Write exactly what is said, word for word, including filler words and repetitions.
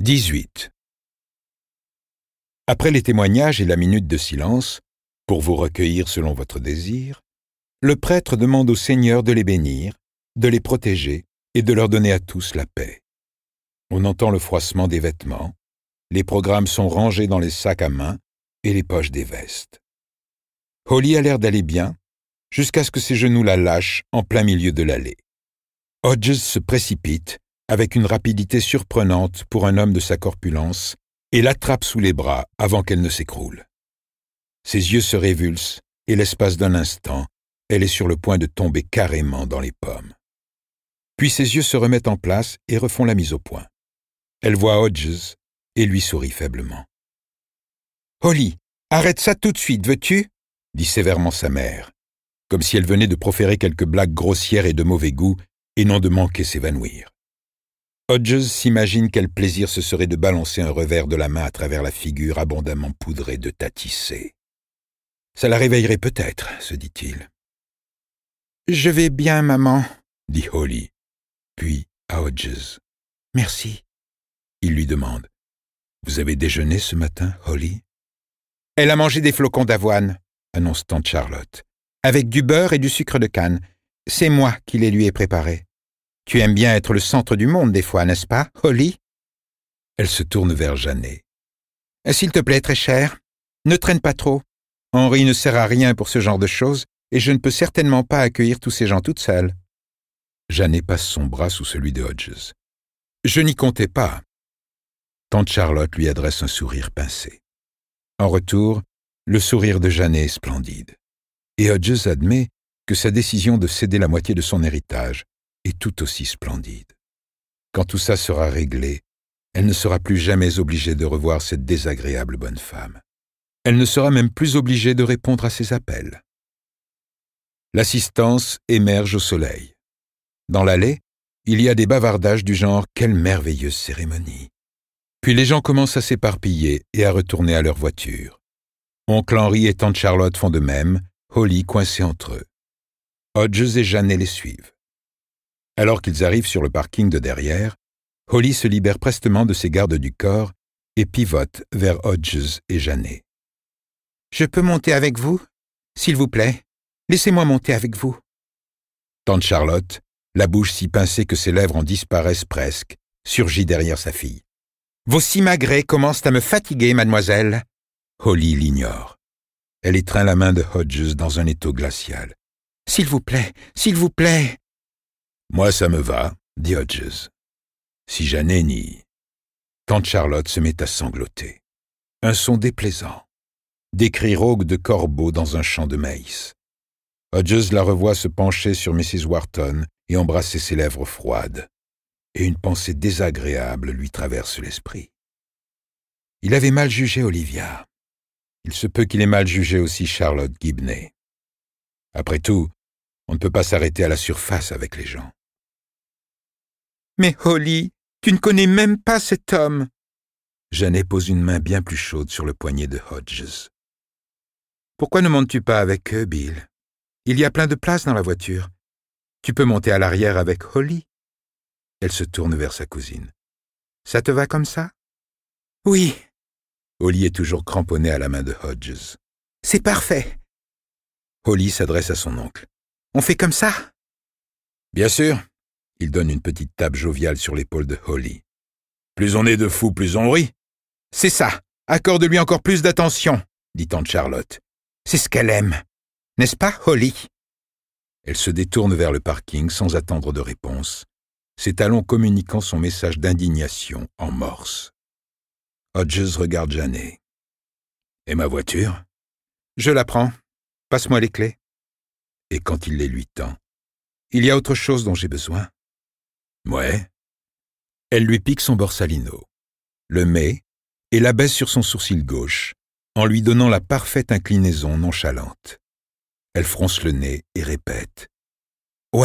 dix-huit. Après les témoignages et la minute de silence, pour vous recueillir selon votre désir, le prêtre demande au Seigneur de les bénir, de les protéger et de leur donner à tous la paix. On entend le froissement des vêtements, les programmes sont rangés dans les sacs à main et les poches des vestes. Holly a l'air d'aller bien, jusqu'à ce que ses genoux la lâchent en plein milieu de l'allée. Hodges se précipite, avec une rapidité surprenante pour un homme de sa corpulence, et l'attrape sous les bras avant qu'elle ne s'écroule. Ses yeux se révulsent, et l'espace d'un instant, elle est sur le point de tomber carrément dans les pommes. Puis ses yeux se remettent en place et refont la mise au point. Elle voit Hodges et lui sourit faiblement. « Holly, arrête ça tout de suite, veux-tu » dit sévèrement sa mère, comme si elle venait de proférer quelques blagues grossières et de mauvais goût, et non de manquer s'évanouir. Hodges s'imagine quel plaisir ce serait de balancer un revers de la main à travers la figure abondamment poudrée de Tatissé. Ça la réveillerait peut-être, se dit-il. « Je vais bien, maman, » dit Holly, puis à Hodges. « Merci. » Il lui demande. « Vous avez déjeuné ce matin, Holly ?»« Elle a mangé des flocons d'avoine, » annonce tante Charlotte, « avec du beurre et du sucre de canne. C'est moi qui les lui ai préparés. Tu aimes bien être le centre du monde des fois, n'est-ce pas, Holly ?» Elle se tourne vers Janet. « S'il te plaît, très cher, ne traîne pas trop. Henri ne sert à rien pour ce genre de choses, et je ne peux certainement pas accueillir tous ces gens toute seule. » Janet passe son bras sous celui de Hodges. « Je n'y comptais pas. » Tante Charlotte lui adresse un sourire pincé. En retour, le sourire de Janet est splendide. Et Hodges admet que sa décision de céder la moitié de son héritage est tout aussi splendide. Quand tout ça sera réglé, elle ne sera plus jamais obligée de revoir cette désagréable bonne femme. Elle ne sera même plus obligée de répondre à ses appels. L'assistance émerge au soleil. Dans l'allée, il y a des bavardages du genre « Quelle merveilleuse cérémonie !» Puis les gens commencent à s'éparpiller et à retourner à leur voiture. Oncle Henri et tante Charlotte font de même, Holly coincée entre eux. Hodges et Janet les suivent. Alors qu'ils arrivent sur le parking de derrière, Holly se libère prestement de ses gardes du corps et pivote vers Hodges et Janet. « Je peux monter avec vous, s'il vous plaît? Laissez-moi monter avec vous. » Tante Charlotte, la bouche si pincée que ses lèvres en disparaissent presque, surgit derrière sa fille. « Vos simagrées commencent à me fatiguer, mademoiselle. » Holly l'ignore. Elle étreint la main de Hodges dans un étau glacial. « S'il vous plaît, s'il vous plaît. » « Moi, ça me va, » dit Hodges. « Si Janet nie. » Tante Charlotte se met à sangloter. Un son déplaisant. Des cris rauques de corbeaux dans un champ de maïs. Hodges la revoit se pencher sur missus Wharton et embrasser ses lèvres froides. Et une pensée désagréable lui traverse l'esprit. Il avait mal jugé Olivia. Il se peut qu'il ait mal jugé aussi Charlotte Gibney. Après tout, on ne peut pas s'arrêter à la surface avec les gens. « Mais Holly, tu ne connais même pas cet homme !» Janet pose une main bien plus chaude sur le poignet de Hodges. « Pourquoi ne montes-tu pas avec eux, Bill? Il y a plein de place dans la voiture. Tu peux monter à l'arrière avec Holly. » Elle se tourne vers sa cousine. « Ça te va comme ça? »« Oui. » Holly est toujours cramponnée à la main de Hodges. « C'est parfait. » Holly s'adresse à son oncle. « On fait comme ça? » « Bien sûr. » Il donne une petite tape joviale sur l'épaule de Holly. « Plus on est de fous, plus on rit. »« C'est ça. Accorde-lui encore plus d'attention, » dit tante Charlotte. « C'est ce qu'elle aime. N'est-ce pas, Holly ?» Elle se détourne vers le parking sans attendre de réponse, ses talons communiquant son message d'indignation en morse. Hodges regarde Janet. « Et ma voiture ?»« Je la prends. Passe-moi les clés. » Et quand il les lui tend, « Il y a autre chose dont j'ai besoin. »« Ouais. » Elle lui pique son borsalino, le met et l'abaisse sur son sourcil gauche, en lui donnant la parfaite inclinaison nonchalante. Elle fronce le nez et répète « Ouais !»